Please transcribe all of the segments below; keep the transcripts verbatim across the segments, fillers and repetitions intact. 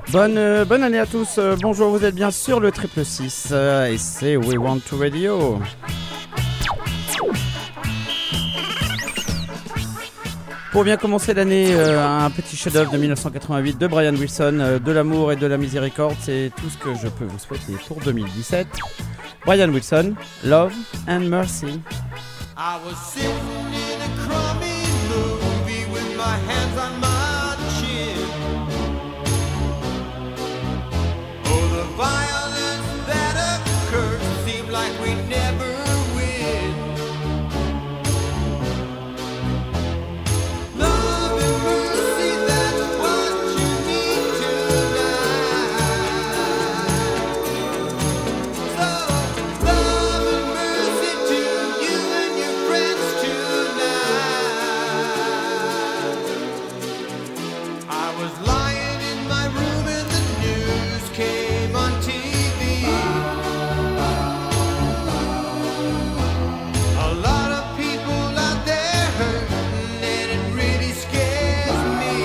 Bonne, euh, bonne année à tous, euh, bonjour, vous êtes bien sur le triple six euh, et c'est We Want to Radio. Pour bien commencer l'année, euh, un petit chef-d'œuvre de dix-neuf cent quatre-vingt-huit de Brian Wilson, euh, de l'amour et de la miséricorde, c'est tout ce que je peux vous souhaiter pour deux mille dix-sept. Brian Wilson, Love and Mercy. I was sitting in a crummy movie with my hands on my chin. Oh, the violence that occurred seemed like we never win. Love and mercy, that's what you need tonight. So, love and mercy to you and your friends tonight. I was lying in my room and the news came on T V. A lot of people out there hurting and it really scares me.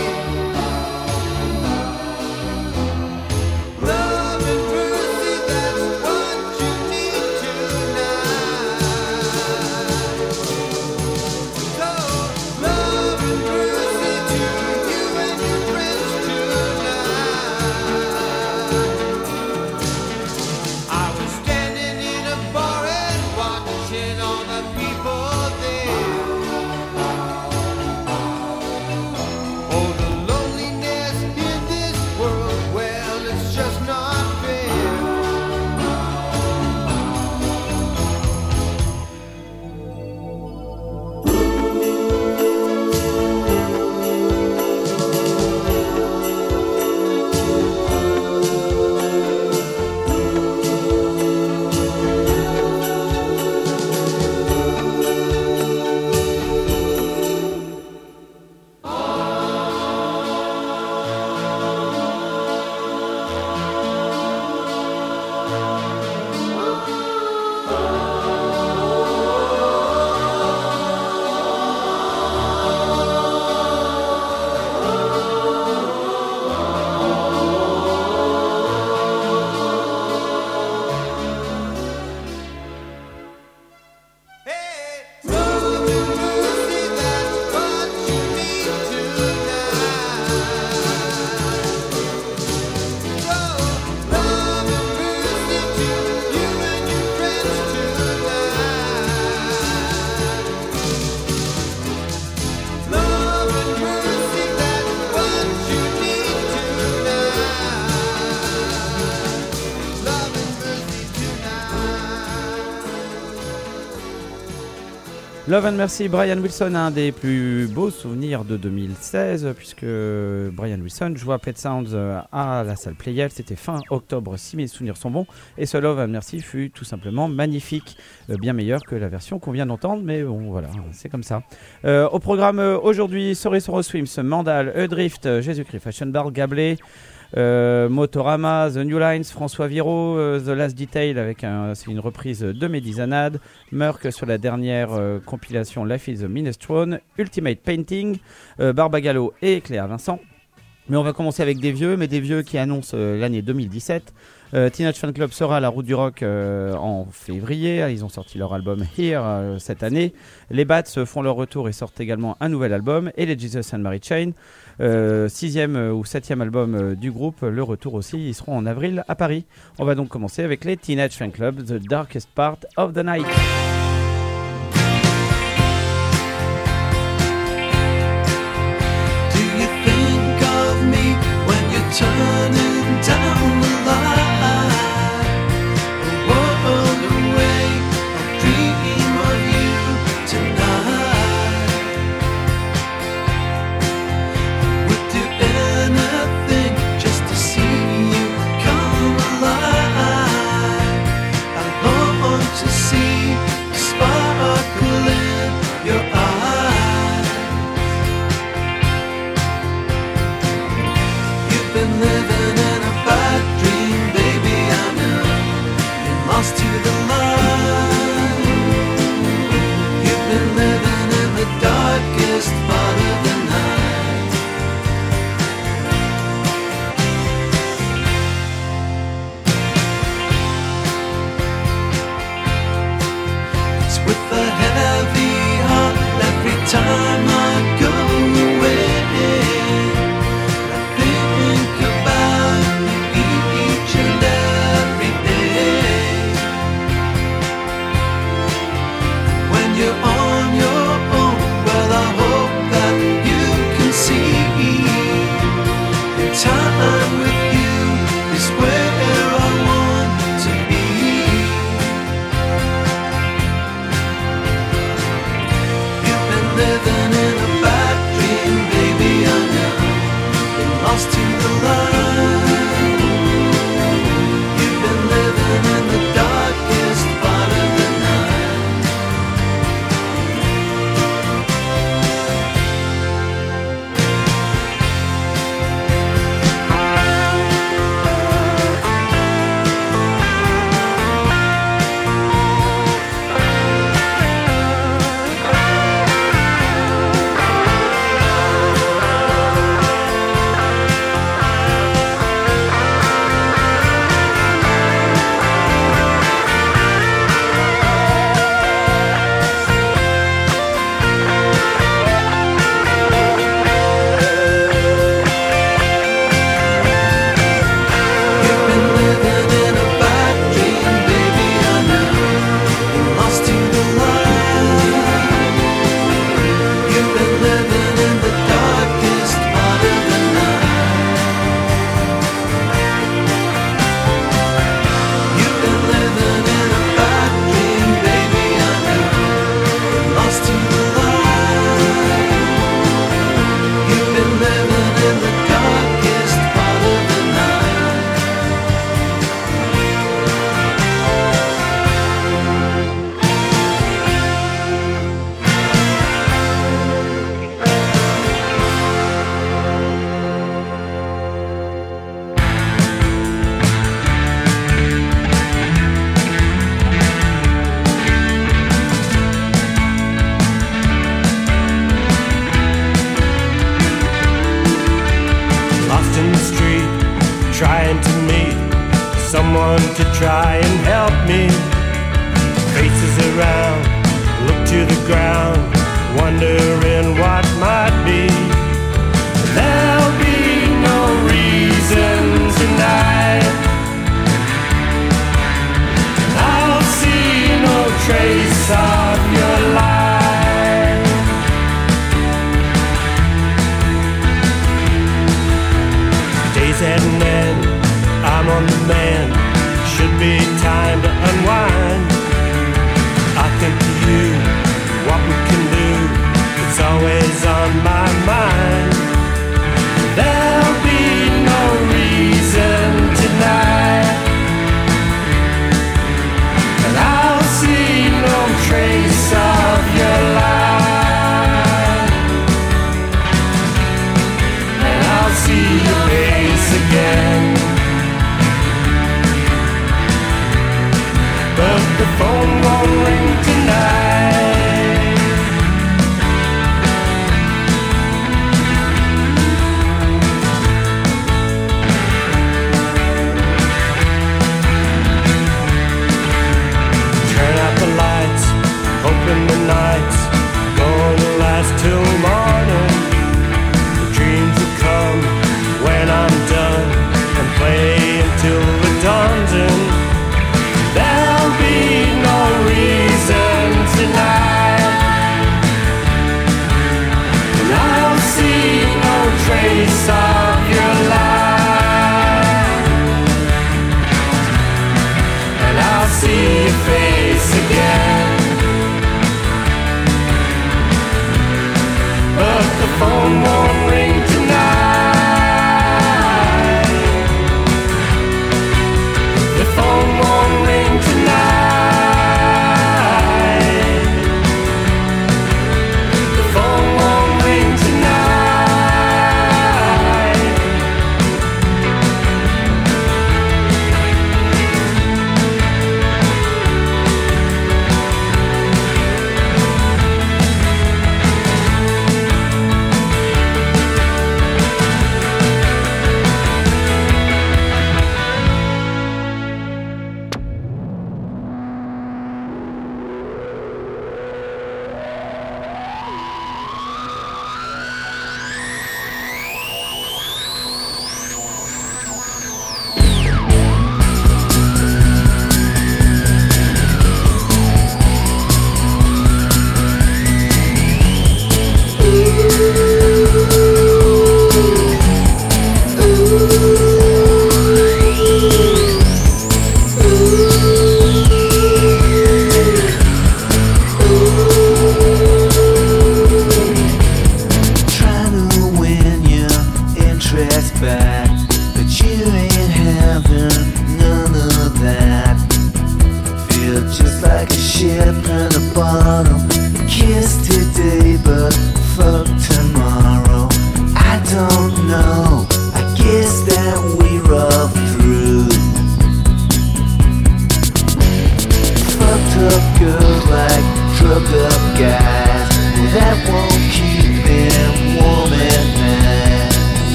Love and mercy, that's what you need tonight. So, love and mercy to you and your friends tonight. I was standing in a bar and watching all the people there. Oh, the loneliness in this world, well, it's just not fair. Hey, love and mercy, that's what you need tonight. So, love and mercy to you and your friends tonight. Love and mercy, that's what you need tonight. Love and mercy tonight. Love and Mercy, Brian Wilson, un des plus beaux souvenirs de deux mille seize, puisque Brian Wilson joue à Pet Sounds à la salle Playel, c'était fin octobre si mes souvenirs sont bons, et ce Love and Mercy fut tout simplement magnifique, euh, bien meilleur que la version qu'on vient d'entendre, mais bon voilà, c'est comme ça. Euh, au programme euh, aujourd'hui, Sorry Sorrow Swims, Mandal, Eudrift, Jésus-Christ, Fashion Bar, Gablé, Euh, Motorama, The New Lines, François Viraud, euh, The Last Detail avec un, c'est une reprise de Médizanade, Merck sur la dernière euh, compilation Life is a Minestrone, Ultimate Painting, euh, Barbagallo et Cléa Vincent. Mais on va commencer avec des vieux, mais des vieux qui annoncent euh, l'année deux mille dix-sept. Euh, Teenage Fan Club sera à la Route du Rock euh, en février. Ils ont sorti leur album Here euh, cette année. Les Bats font leur retour et sortent également un nouvel album. Et les Jesus and Mary Chain, euh, sixième euh, ou septième album euh, du groupe, le retour aussi. Ils seront en avril à Paris. On va donc commencer avec les Teenage Fan Club, The Darkest Part of the Night. Do you think of me when you're turning down the light? I walk away, I dream of you tonight. I would do anything just to see you come alive. I long to see one to try and help me. Faces around, look to the ground, wondering what might be. There'll be no reason tonight. I'll see no trace of your light. Days at an end, I'm on the mend. Should be time to unwind. I think to you, what we can do, it's always on my mind. There'll be no reason tonight, and I'll see no trace of your light, and I'll see your face again. But the phone won't ring tonight. Turn out the lights, hoping the night's gonna last till morning. The dreams will come when I'm done and play until the dawn's in. There'll be no reason tonight, and I'll see no trace of your light, and I'll see your face again. But the phone won't ring tonight. The phone won't ring tonight. The phone won't ring tonight.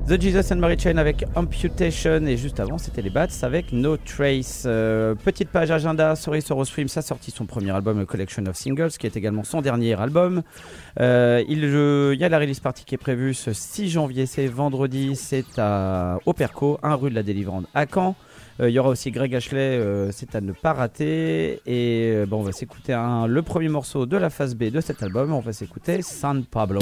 The Jesus and Mary Chain avec Amputation et juste avant c'était les Bats avec No Trace. Euh, petite page agenda, Sorry Sorrow Stream, ça a sorti son premier album A Collection of Singles qui est également son dernier album. Euh, il, je, il y a la release party qui est prévue ce six janvier, c'est vendredi, c'est à Operco, un rue de la Délivrande à Caen. Euh, il y aura aussi Greg Ashley, euh, c'est à ne pas rater. Et euh, bon, on va s'écouter un, le premier morceau de la phase B de cet album, on va s'écouter San Pablo.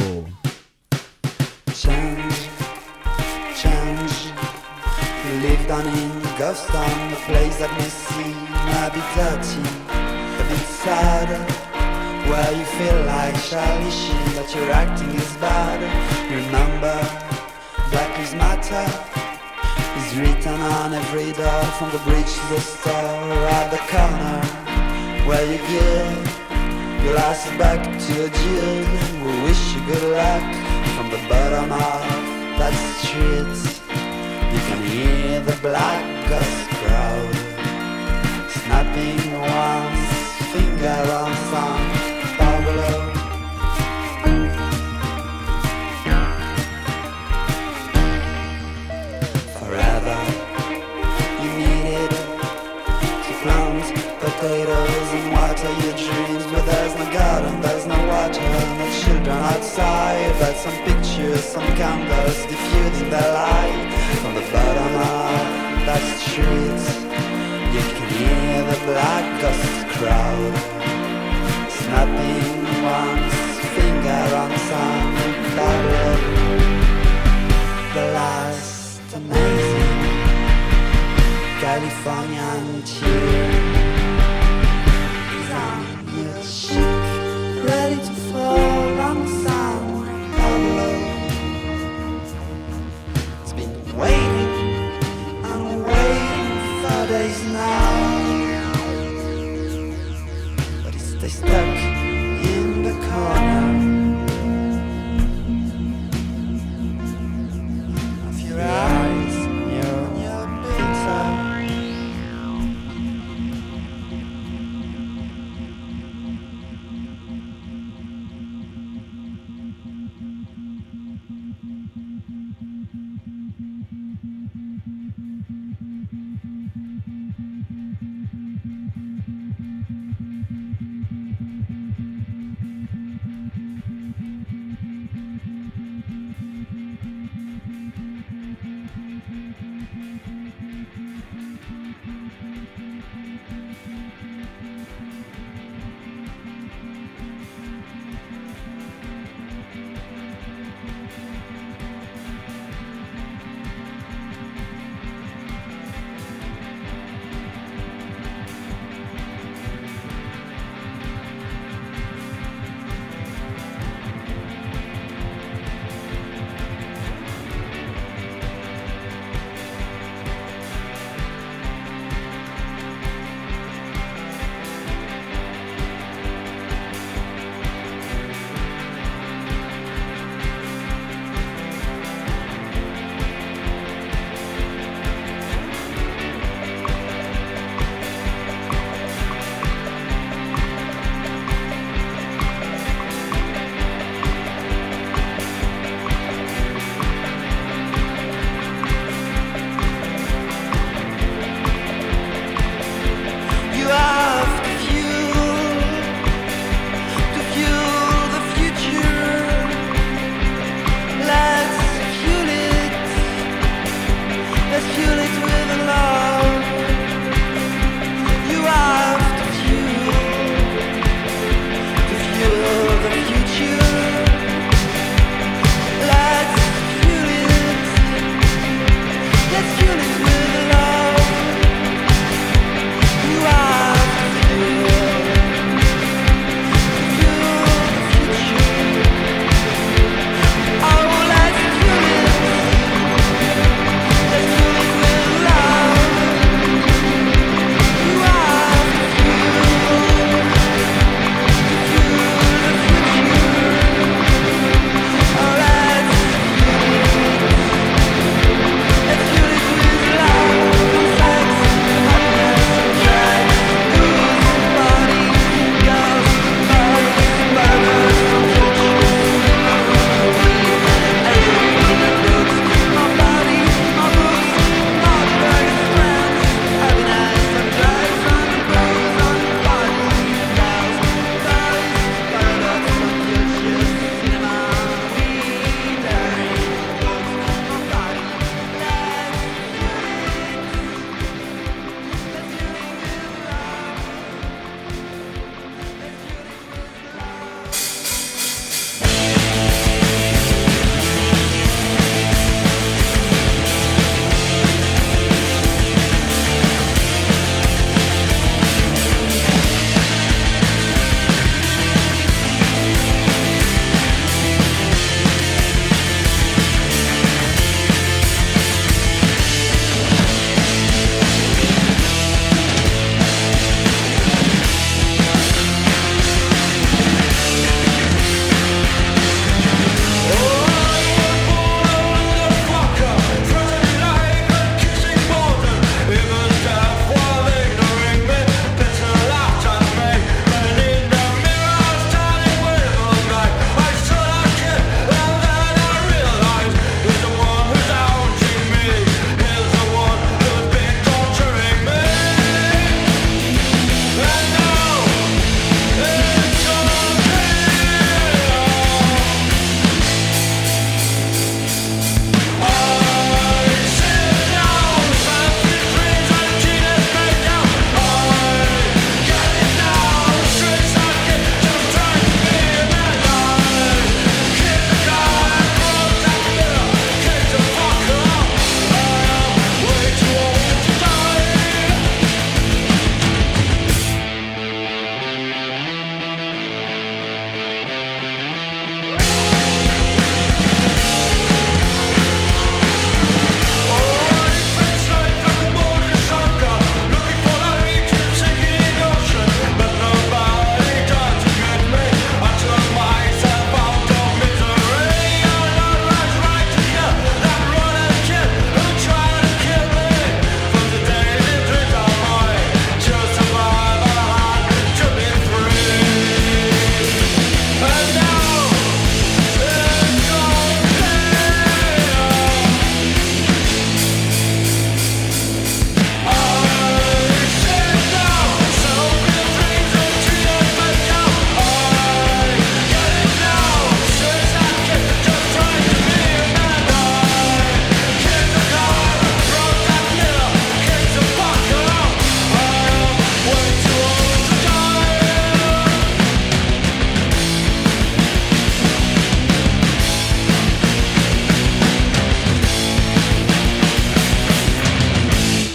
Change, change. You live down in Ghostown, a place that may seem a bit dirty, a bit sad, where you feel like Charlie Sheen, but your acting is bad. Remember, Black Lives Matter is written on every door, from the bridge to the store, at the corner where you give your last back to a dude. We wish you good luck. From the bottom of that street, you can hear the black ghost crowd snapping one's finger on San Pablo. Forever you needed to plant potatoes and water your dreams, but there's no garden, there's no water, no children outside, but some pictures, some candles diffusing the light. From the bottom of that street, you can hear the black ghost crowd snapping one's finger on some Pablo. The last amazing Californian tune is on your cheek, ready to fall on San Pablo. It's been waiting and waiting for days now, but it stays stuck in the corner of your eyes, your, your pizza.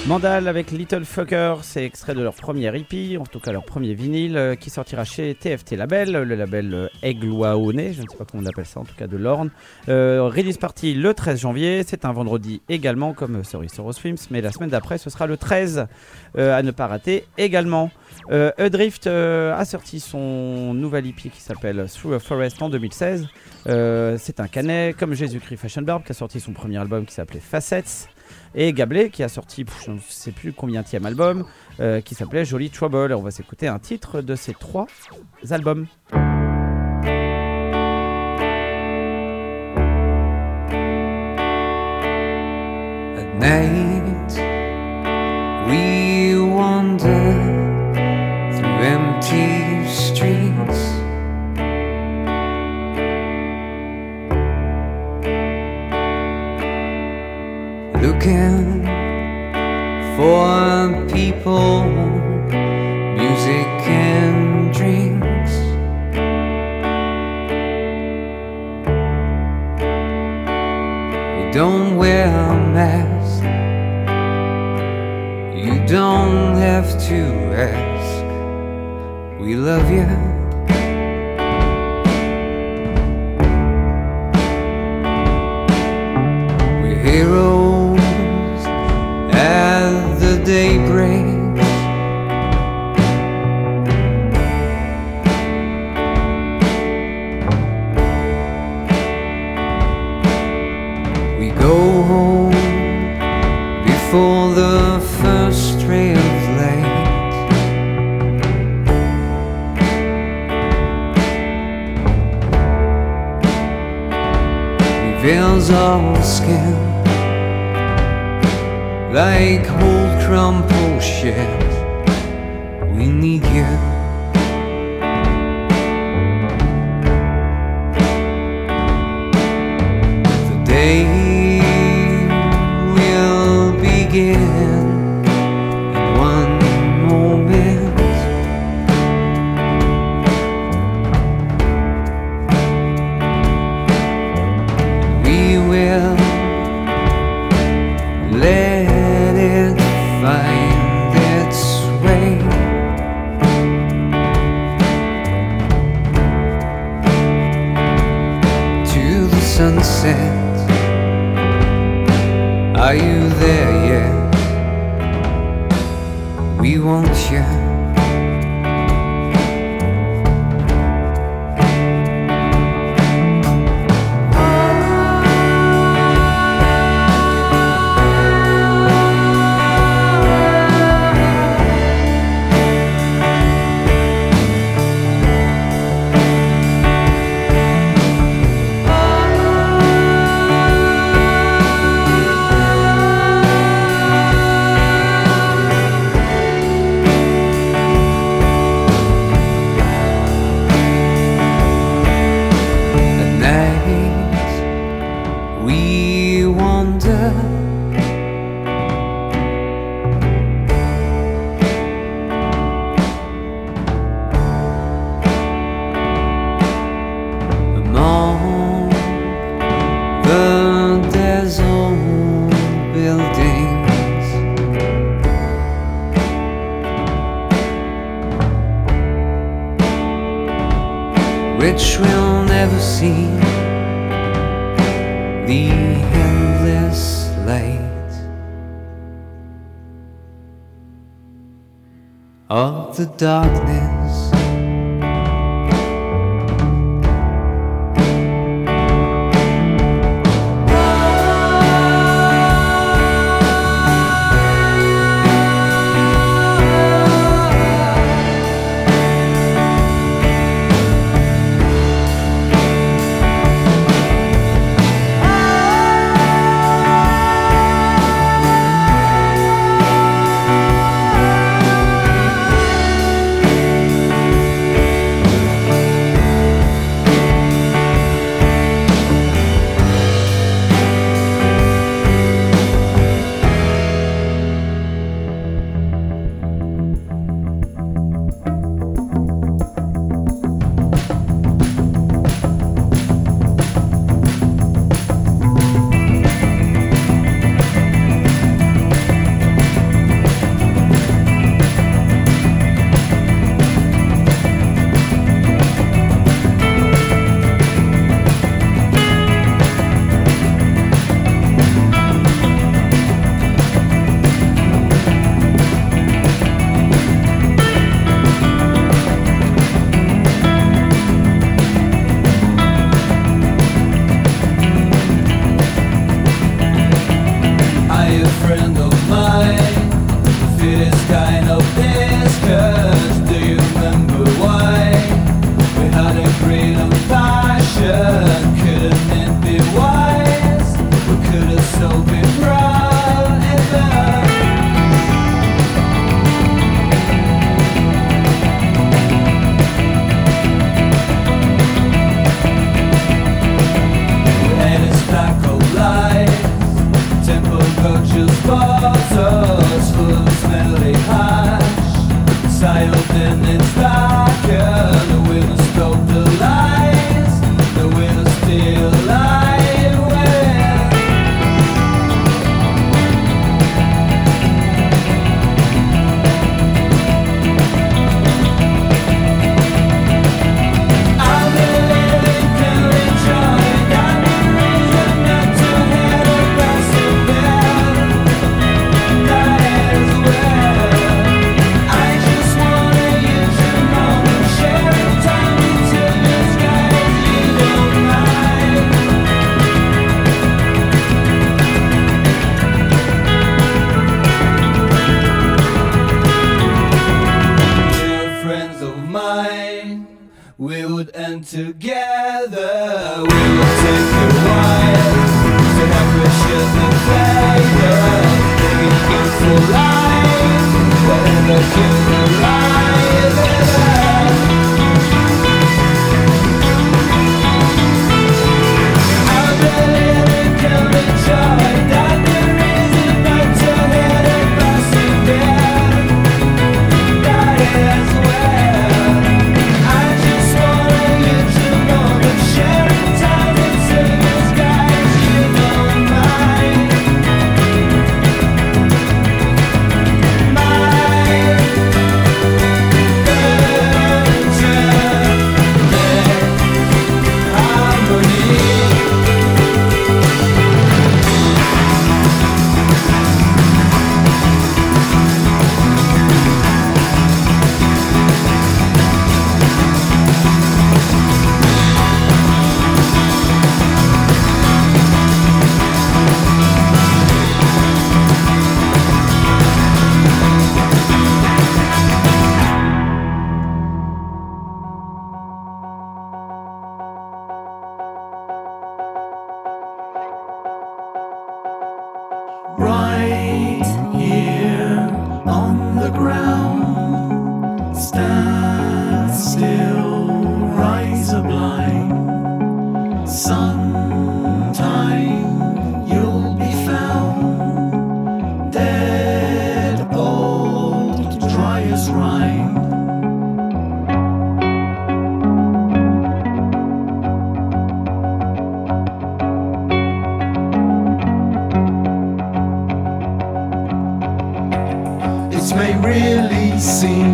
Mandal avec Little Fucker, c'est extrait de leur premier E P, en tout cas leur premier vinyle, euh, qui sortira chez T F T Label, le label euh, Aigle-Waoné, je ne sais pas comment on appelle ça, en tout cas de l'Orne. Euh, release party le treize janvier, c'est un vendredi également, comme euh, Sorry Soros Films, mais la semaine d'après, ce sera le treize, euh, à ne pas rater également. Euh, Adrift euh, a sorti son nouvel E P qui s'appelle Through a Forest en deux mille seize. Euh, c'est un canet, comme Jésus-Christ Fashion Barb, qui a sorti son premier album qui s'appelait Facets. Et Gablé qui a sorti, pff, je ne sais plus combienième album, euh, qui s'appelait Jolly Trouble. Et on va s'écouter un titre de ces trois albums. At night we wander through empty streets, looking for people, music and drinks. We don't wear masks, you don't have to ask, we love you. We're heroes as the day breaks. We go home before the first ray of light. Reveals our skin like old crumpled shit. We need you. The day will begin in one moment. We will let it find its way. To the sunset. Are you there yet? We want you. We wander among the desolate buildings, which we'll never see. The endless light of the darkness. it's darker, the windows stop the lights, the windows still lie awake. I've been living till enjoy, got no reason not to head across the bed. That is where I just wanna use the moment, sharing time until the skies you don't mind. Dear friends of mine, we would end together. We would take a while to have precious and flavor, taking it for life, whatever can arrive at us. I believe it can be joy, that there is not to head across the bed. That is where I just wanna get to know the sharing time until the skies you don't mind. Right here on the ground, stand still, rise a blind. Sometime you'll be found dead, old, dry as rind. It may really seem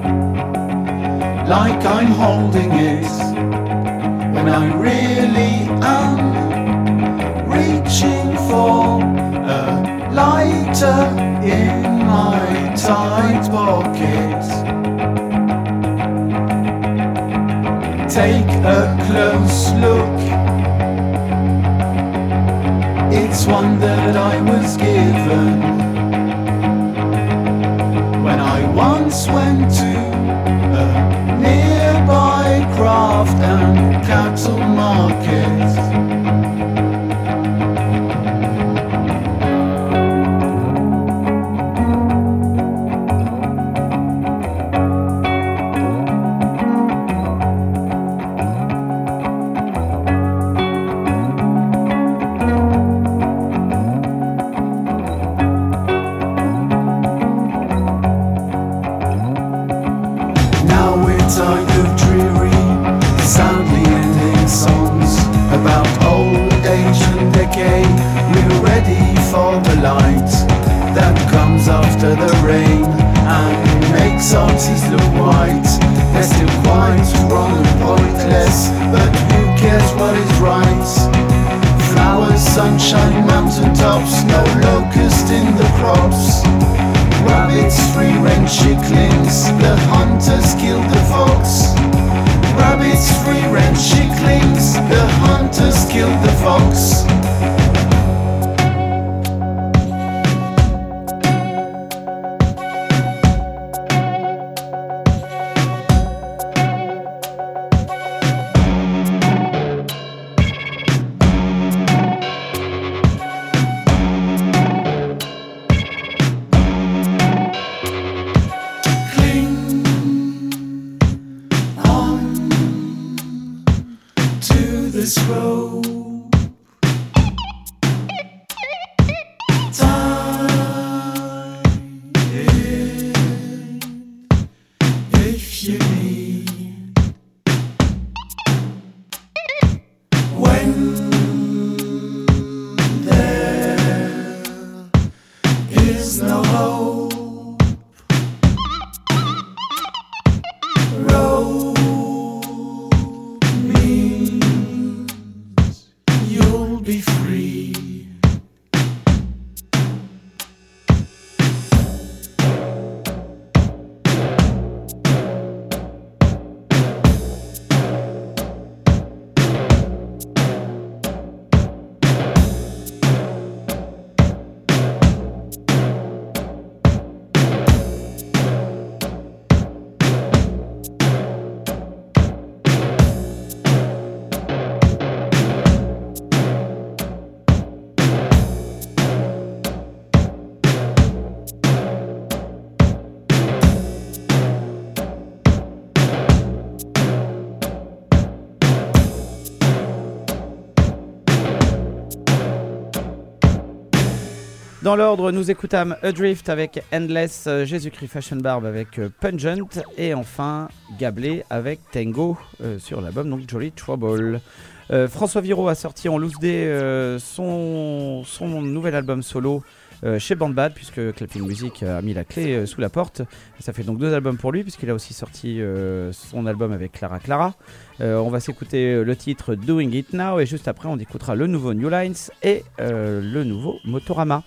like I'm holding it when I really am reaching for a lighter in my tight pocket. Take a close look. It's one that I was given when I once went to a nearby craft and cattle market. Tired of dreary, sadly ending songs about old age and decay. We're ready for the light that comes after the rain and makes our teeth look white. They're still quite wrong and pointless, but who cares what is right? Flowers, sunshine, mountain tops, no locust in the crops. Rabbits, free-range chicklings, the hunters killed the fox. Rabbits, free-range chicklings, the hunters killed the fox. This road, time it. If you need. When there is no hope, road means you'll be free. Dans l'ordre, nous écoutâmes Adrift avec Endless, euh, Jésus-Christ Fashion Barb avec euh, Pungent et enfin Gablé avec Tango euh, sur l'album donc Jolly Trouble. Euh, François Viraud a sorti en loose day euh, son, son nouvel album solo euh, chez Bandbad puisque Clapping Music a mis la clé euh, sous la porte. Et ça fait donc deux albums pour lui puisqu'il a aussi sorti euh, son album avec Clara Clara. Euh, on va s'écouter le titre Doing It Now et juste après on écoutera le nouveau New Lines et euh, le nouveau Motorama.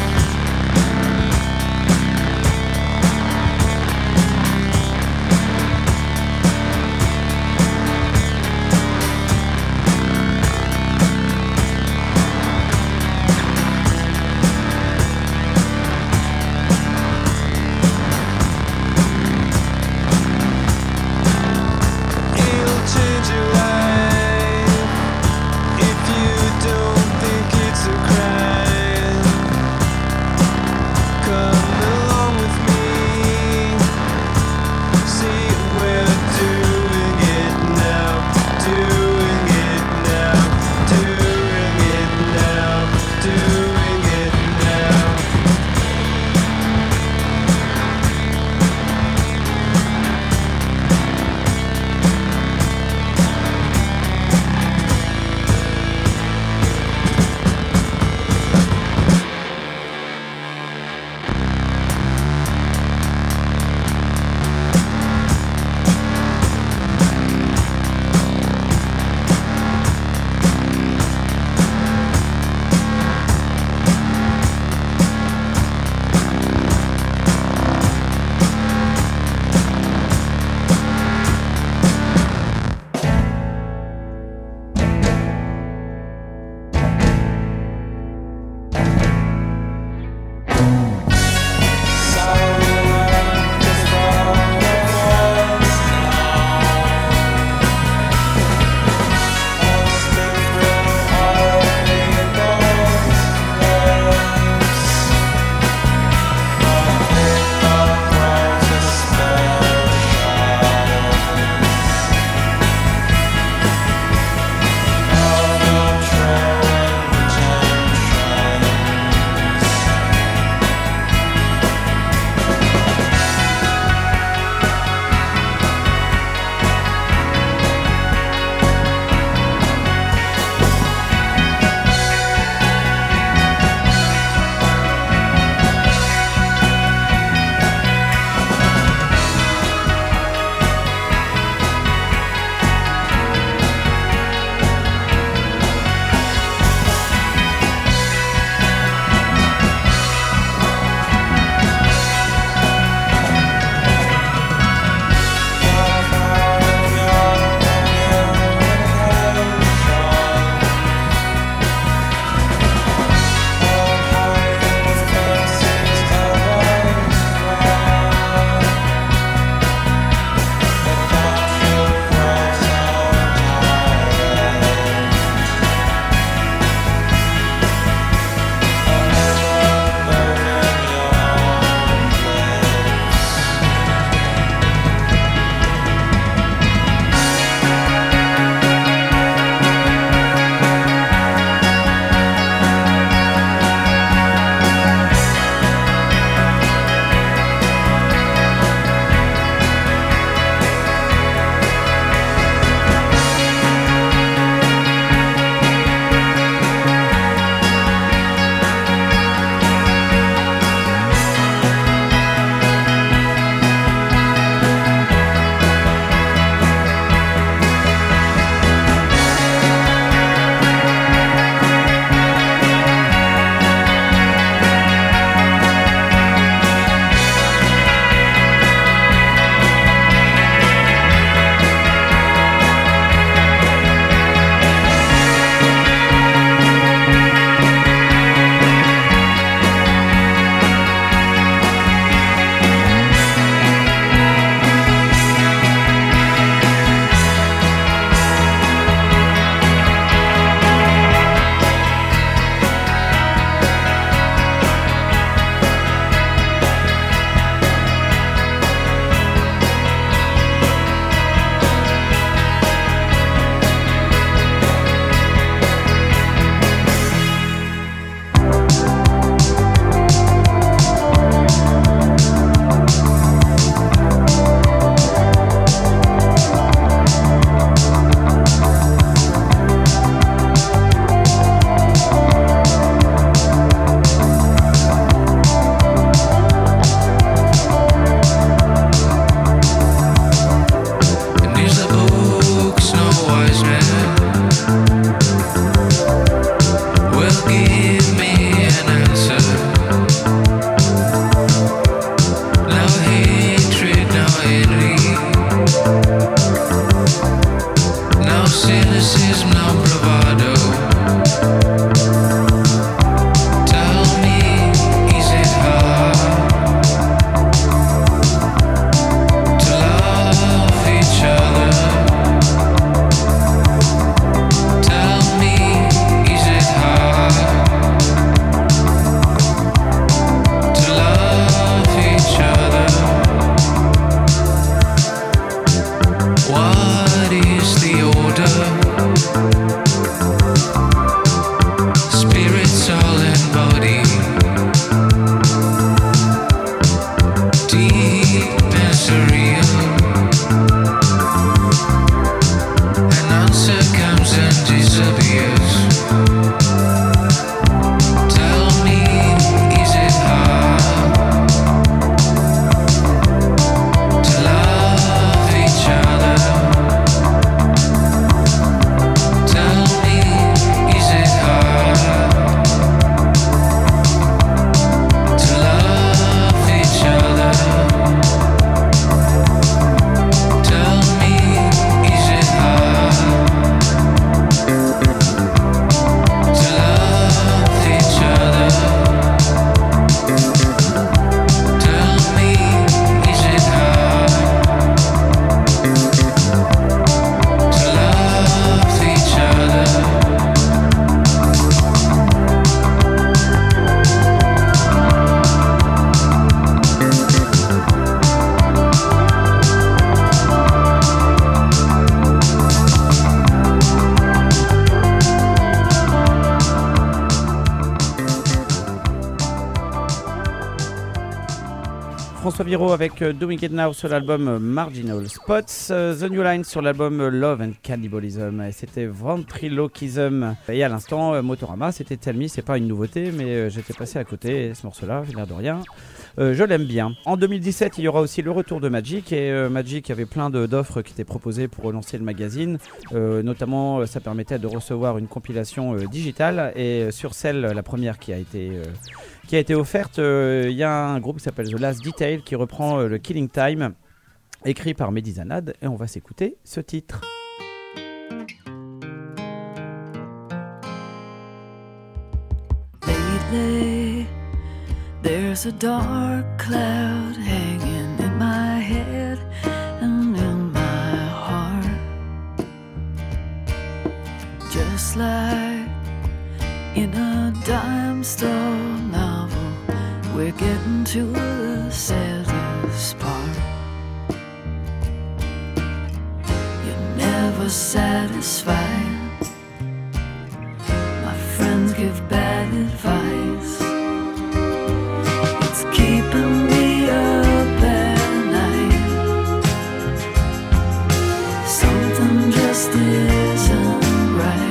Doing François Viraud avec euh, Doing It Now sur l'album euh, Marginal Spots, euh, The New Line sur l'album euh, Love and Cannibalism, et c'était Ventriloquism. Et à l'instant, euh, Motorama, c'était Tell Me, c'est pas une nouveauté, mais euh, j'étais passé à côté, et ce morceau-là, l'air de rien, euh, je l'aime bien. En deux mille dix-sept, il y aura aussi le retour de Magic, et euh, Magic avait plein de, d'offres qui étaient proposées pour relancer le magazine, euh, notamment euh, ça permettait de recevoir une compilation euh, digitale, et euh, sur celle, la première qui a été... Euh, qui a été offerte, il euh, y a un groupe qui s'appelle The Last Detail qui reprend euh, le Killing Time, écrit par Mehdi Zanad, et on va s'écouter ce titre. Lately, there's a dark cloud hanging in my head and in my heart, just like in a dime store novel, we're getting to the saddest part. You're never satisfied. My friends give bad advice. It's keeping me up at night. Something just isn't right.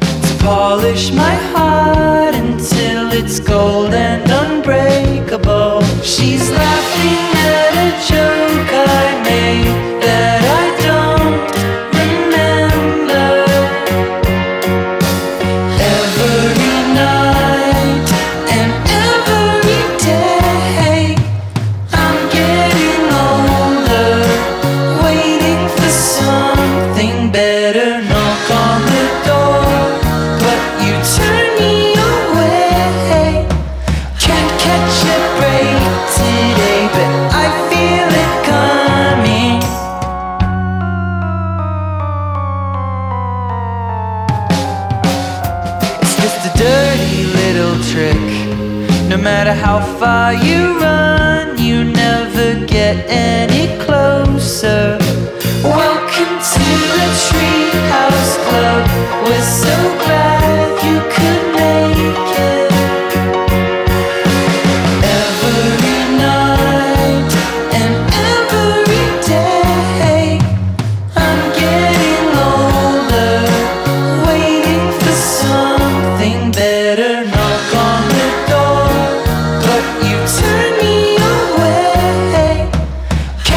Polish my heart until it's gold and unbreakable. how far you run, you never get any closer. Welcome to the Treehouse Club. We're so glad you could make it. Every night and every day, I'm getting older, waiting for something better. Knock on the door, but you turn me away.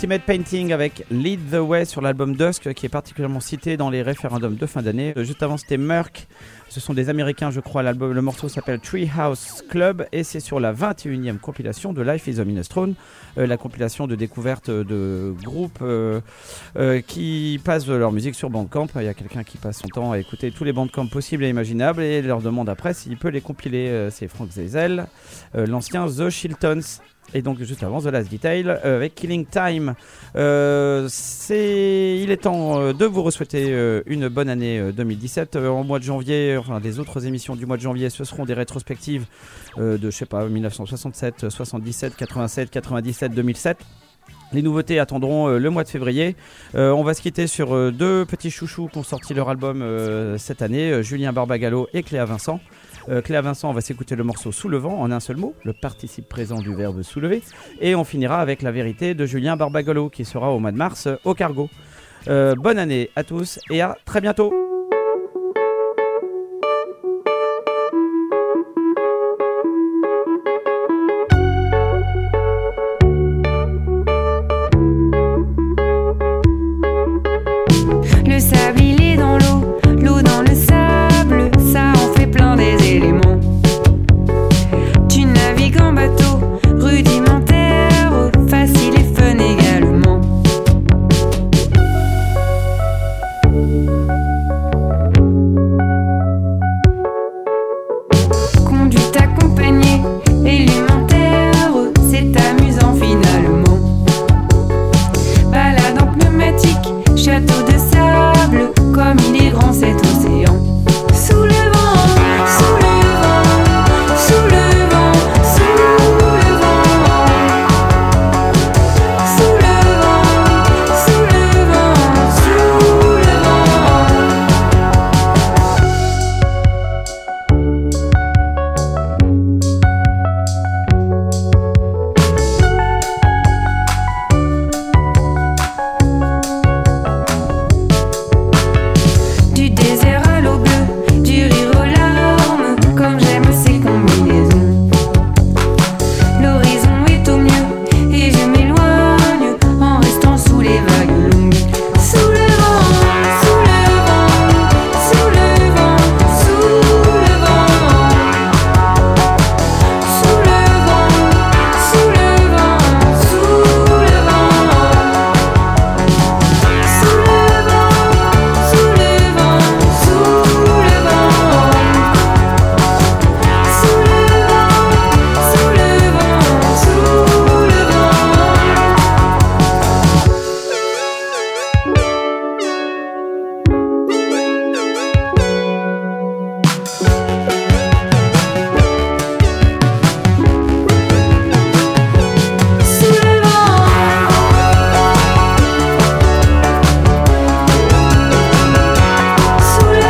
Ultimate Painting avec Lead the Way sur l'album Dusk, qui est particulièrement cité dans les référendums de fin d'année. Euh, juste avant, c'était Merck. Ce sont des Américains, je crois. L'album, le morceau s'appelle Treehouse Club et c'est sur la vingt et unième compilation de Life is a Minestrone, euh, la compilation de découverte de groupes euh, euh, qui passent leur musique sur Bandcamp. Il y a quelqu'un qui passe son temps à écouter tous les Bandcamp possibles et imaginables et leur demande après s'il peut les compiler. Euh, c'est Frank Zezel, euh, l'ancien The Chiltons. Et donc juste avant The Last Detail euh, avec Killing Time. Euh, c'est... Il est temps euh, de vous souhaiter euh, une bonne année euh, deux mille dix-sept. Euh, en mois de janvier, enfin les autres émissions du mois de janvier, ce seront des rétrospectives euh, de je sais pas dix-neuf cent soixante-sept, soixante-dix-sept, quatre-vingt-sept, quatre-vingt-dix-sept, deux mille sept. Les nouveautés attendront euh, le mois de février. Euh, on va se quitter sur euh, deux petits chouchous qui ont sorti leur album euh, cette année, euh, Julien Barbagallo et Cléa Vincent. Euh, Cléa Vincent, on va s'écouter le morceau Sous le vent en un seul mot, le participe présent du verbe soulever. Et on finira avec La vérité de Julien Barbagallo qui sera au mois de mars euh, au Cargo. Euh, bonne année à tous et à très bientôt. Le sable il est dans l'eau, l'eau dans le sable, ça en fait plein des éléments. Tu navigues en bateau, rudimentaire, facile et fun également. Conduite accompagnée, élémentaire, c'est amusant finalement. Balade en pneumatique, château de sable, comme il est grand cet océan. Sous le vent, sous le vent, sous le vent, sous le vent. Sous le vent, sous le vent, sous le vent. Du désert à l'eau bleue, du rire aux larmes, comme j'aime ces combinaisons. L'horizon est au mieux et je m'éloigne en restant sous les vagues longues. Sous le vent, sous le vent, sous le vent, sous le vent. Sous le vent, sous le vent, sous le vent. Sous le vent, sous le vent, sous le vent. Sous le vent, sous le vent, sous le vent. Sous le vent. Sous le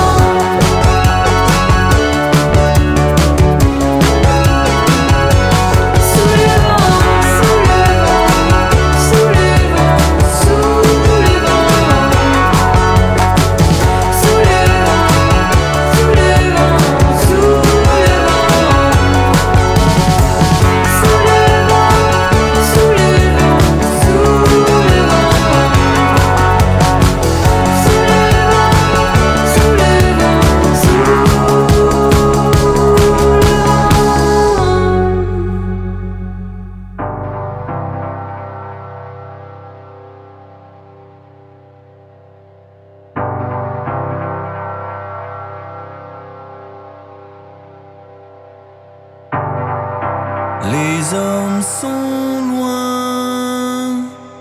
Les hommes sont loin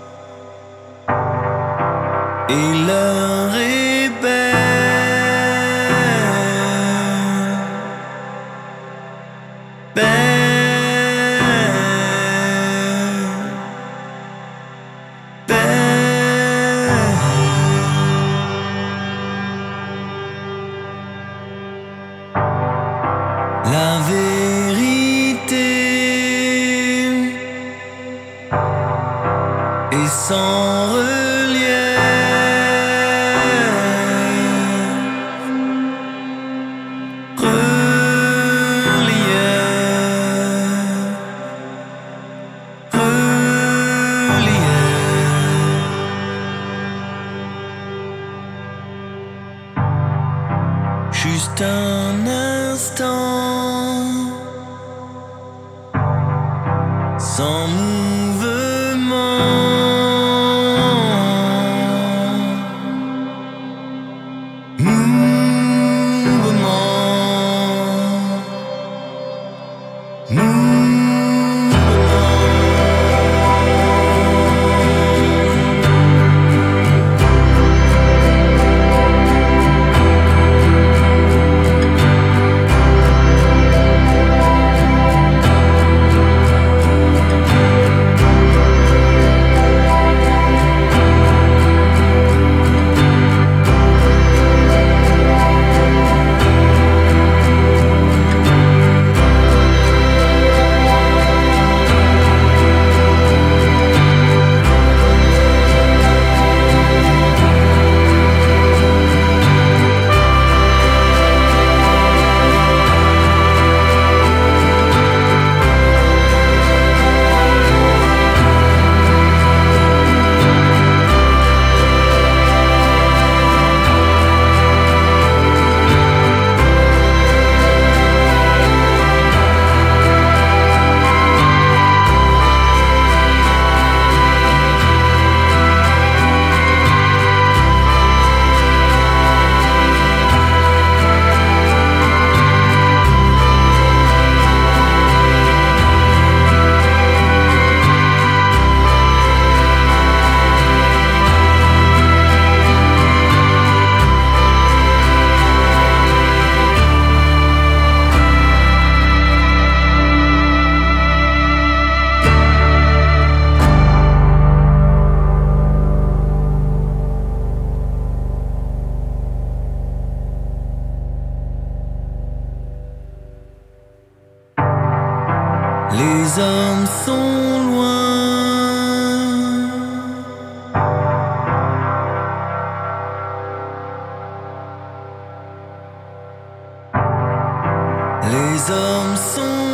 et l'heure est belle, belle, belle. La vérité est sans relief, relief, relief. juste un instant, sans mouvement. Les hommes sont loin, les hommes sont